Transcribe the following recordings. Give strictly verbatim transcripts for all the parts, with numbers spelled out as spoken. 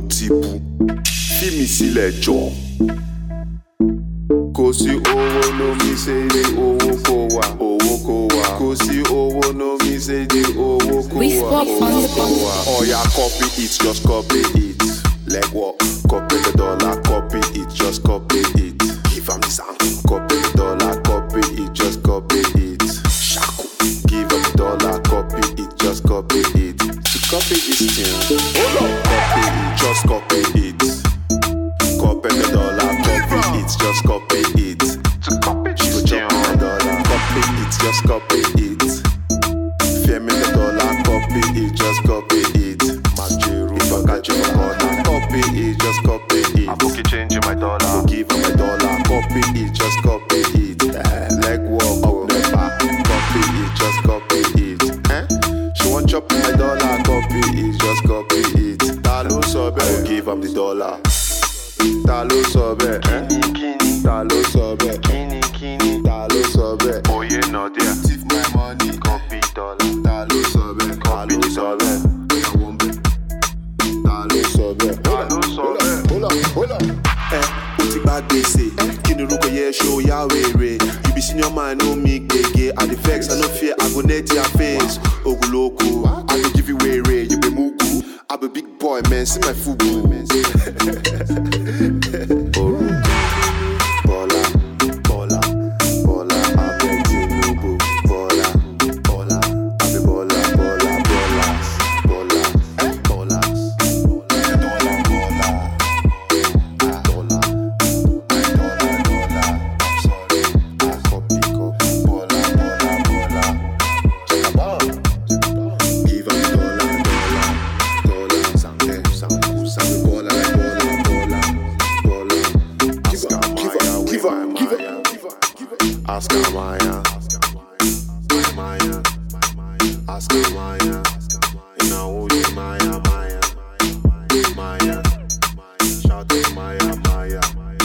ti bú, fi mi sílẹ̀ jọ. Kò sí owó no mi ṣe di owó kó wá, owó kó wá. Kò sí owó no mi ṣe di owó kó wá, owó kó wá. Oya copy it, just copy it. Like what? Copy the dollar, copy it, just copy it. Give am the sound. Copy the dollar, copy it, just copy it. Shaku. Give am the dollar, copy it, just copy it. To copy this tune, hold up. Copy it, just copy it. Copy the dollar, copy it, just copy it. To copy this tune, copy it, just copy it. Fear me the dollar, copy it, just copy it. Majiru, if I got you corner, copy it, just copy it. I book it, changing my dollar. I give her my dollar, copy it, just copy it. Leg walk up the back, copy it, just copy it. Eh? She want chop my dollar, copy it, just copy it. Ta ló sọ bẹ́ẹ̀, I give him the dollar. Ta ló sọ bẹ́ẹ̀, eh? Ta ló sọ bẹ́ẹ̀, kini kini. Ta ló sọ bẹ́ẹ̀, oye no there. Thief my money, copy dollar. Ta ló sọ bẹ́ẹ̀, ta ló sọ bẹ́ẹ̀. Ta ló sọ bẹ́ẹ̀, ta ló sọ bẹ́ẹ̀. Hold up, hold up. Eh, o ti gba gbèsè, kí ni orúkọ yẹ ṣó yá wèrè. You be senior man, no me gbege. I dey vex, I no fear, I go net your face. Oguloko, I go give you wèrè, you be mugu. I be big boy, man, see my fubu. Bola, Bola, Bola, I beg Tinubu. Bola, Bola, I be Bola, Bola, Bolas, Bolas, Bolas, Bola, Bola, Bola, Bola, Bola. Sorry, I copy, copy. Bola, Bola, Bola. Check a ball. Give a dollar, dollar, dollar. Sange, sangu, sangu. Bola, Bola, Bola, Bola. Give a, give a, give a, give a, give a. Ask her Maya, Maya, ask her Maya. You know who you Maya, Maya, Maya. Shout out Maya, Maya.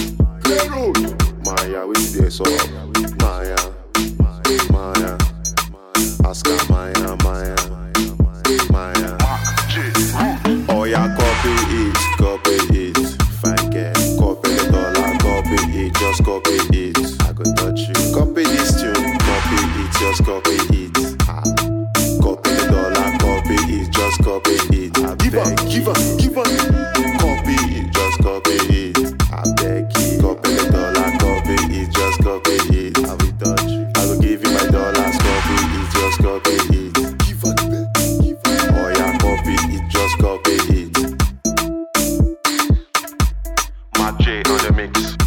Maya, we see this up. Maya, Maya. Ask her Maya, Maya, Maya. Oh yeah, copy it, copy it. Fine girl, copy the dollar, copy it, just copy it. I go touch you. Copy this tune, copy it, just copy it. Ah. Copy the dollar, copy it, just copy it. I give up, give up, give up. Copy it, just copy it. I beg you. Copy the dollar, copy it, just copy it. I will touch you. I will give you my dollars, copy it, just copy it. Give up, give up. Oh yeah, copy it, just copy it. My J on the mix.